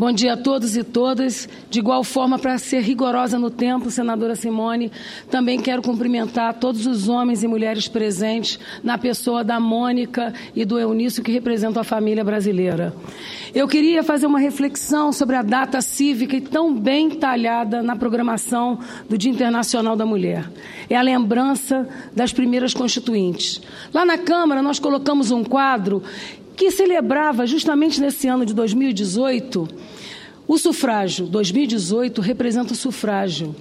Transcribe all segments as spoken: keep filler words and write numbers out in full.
Bom dia a todos e todas. De igual forma, para ser rigorosa no tempo, senadora Simone, também quero cumprimentar todos os homens e mulheres presentes na pessoa da Mônica e do Eunício, que representam a família brasileira. Eu queria fazer uma reflexão sobre a data cívica e tão bem talhada na programação do Dia Internacional da Mulher. É a lembrança das primeiras constituintes. Lá na Câmara, nós colocamos um quadro que celebrava, justamente nesse ano de dois mil e dezoito, o sufrágio. dois mil e dezoito representa o sufrágio.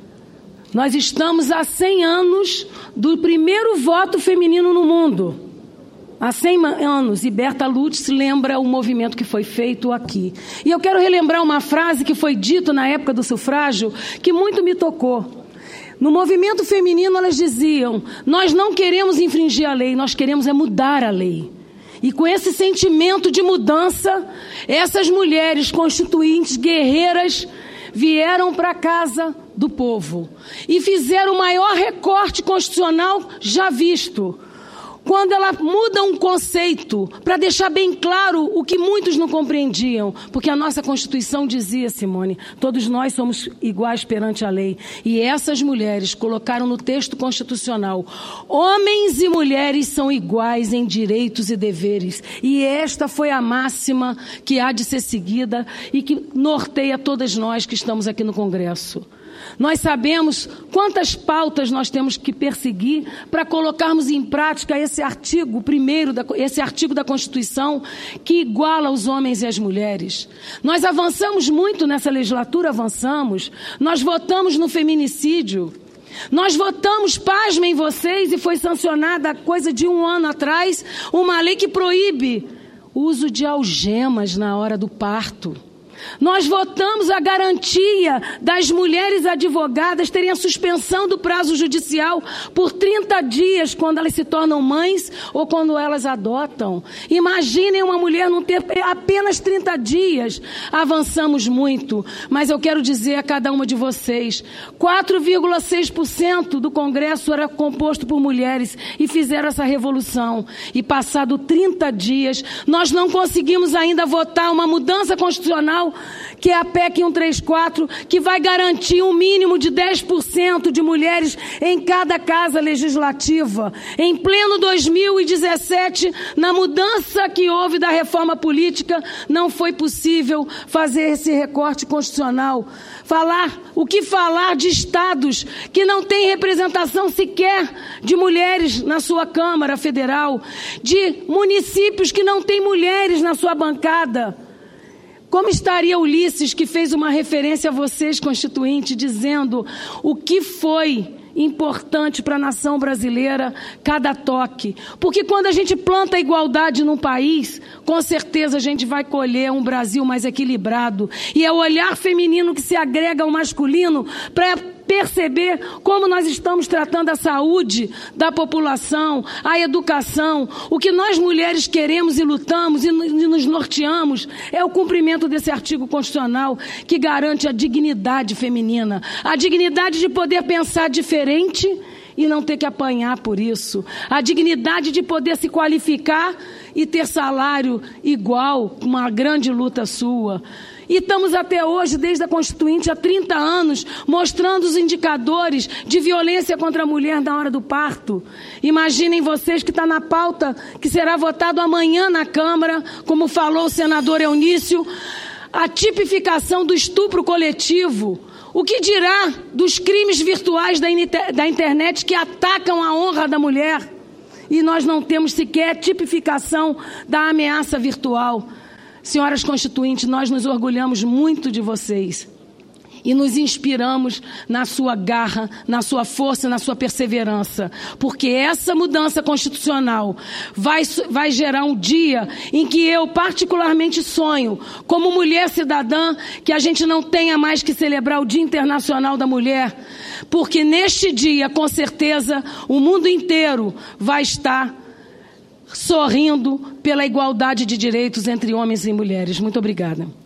Nós estamos há cem anos do primeiro voto feminino no mundo. Há cem anos, e Berta Lutz lembra o movimento que foi feito aqui. E eu quero relembrar uma frase que foi dita na época do sufrágio, que muito me tocou. No movimento feminino, elas diziam: nós não queremos infringir a lei, nós queremos é mudar a lei. E com esse sentimento de mudança, essas mulheres constituintes, guerreiras, vieram para a casa do povo e fizeram o maior recorte constitucional já visto. Quando ela muda um conceito, para deixar bem claro o que muitos não compreendiam, porque a nossa Constituição dizia, Simone, todos nós somos iguais perante a lei. E essas mulheres colocaram no texto constitucional: homens e mulheres são iguais em direitos e deveres. E esta foi a máxima que há de ser seguida e que norteia todas nós que estamos aqui no Congresso. Nós sabemos quantas pautas nós temos que perseguir para colocarmos em prática esse artigo primeiro, da, esse artigo da Constituição que iguala os homens e as mulheres. Nós avançamos muito nessa legislatura, avançamos. Nós votamos no feminicídio. Nós votamos, pasmem vocês, e foi sancionada há coisa de um ano atrás, uma lei que proíbe o uso de algemas na hora do parto. Nós votamos a garantia das mulheres advogadas terem a suspensão do prazo judicial por trinta dias quando elas se tornam mães ou quando elas adotam. Imaginem uma mulher não ter apenas trinta dias. Avançamos muito, mas eu quero dizer a cada uma de vocês: quatro vírgula seis por cento do Congresso era composto por mulheres e fizeram essa revolução. E passado trinta dias, nós não conseguimos ainda votar uma mudança constitucional, que é a P E C cento e trinta e quatro, que vai garantir um mínimo de dez por cento de mulheres em cada casa legislativa. Em pleno dois mil e dezessete, na mudança que houve da reforma política, não foi possível fazer esse recorte constitucional. Falar, o que falar de estados que não têm representação sequer de mulheres na sua Câmara Federal, de municípios que não têm mulheres na sua bancada. Como estaria Ulisses, que fez uma referência a vocês, constituinte, dizendo o que foi importante para a nação brasileira cada toque? Porque quando a gente planta a igualdade num país, com certeza a gente vai colher um Brasil mais equilibrado. E é o olhar feminino que se agrega ao masculino para perceber como nós estamos tratando a saúde da população, a educação. O que nós mulheres queremos e lutamos e nos norteamos é o cumprimento desse artigo constitucional que garante a dignidade feminina, a dignidade de poder pensar diferente e não ter que apanhar por isso, a dignidade de poder se qualificar e ter salário igual, uma grande luta sua. E estamos até hoje, desde a Constituinte, há trinta anos, mostrando os indicadores de violência contra a mulher na hora do parto. Imaginem vocês que está na pauta, que será votado amanhã na Câmara, como falou o senador Eunício, a tipificação do estupro coletivo. O que dirá dos crimes virtuais da, da internet que atacam a honra da mulher? E nós não temos sequer tipificação da ameaça virtual. Senhoras constituintes, nós nos orgulhamos muito de vocês e nos inspiramos na sua garra, na sua força, na sua perseverança, porque essa mudança constitucional vai, vai gerar um dia em que eu particularmente sonho, como mulher cidadã, que a gente não tenha mais que celebrar o Dia Internacional da Mulher, porque neste dia, com certeza, o mundo inteiro vai estar sorrindo pela igualdade de direitos entre homens e mulheres. Muito obrigada.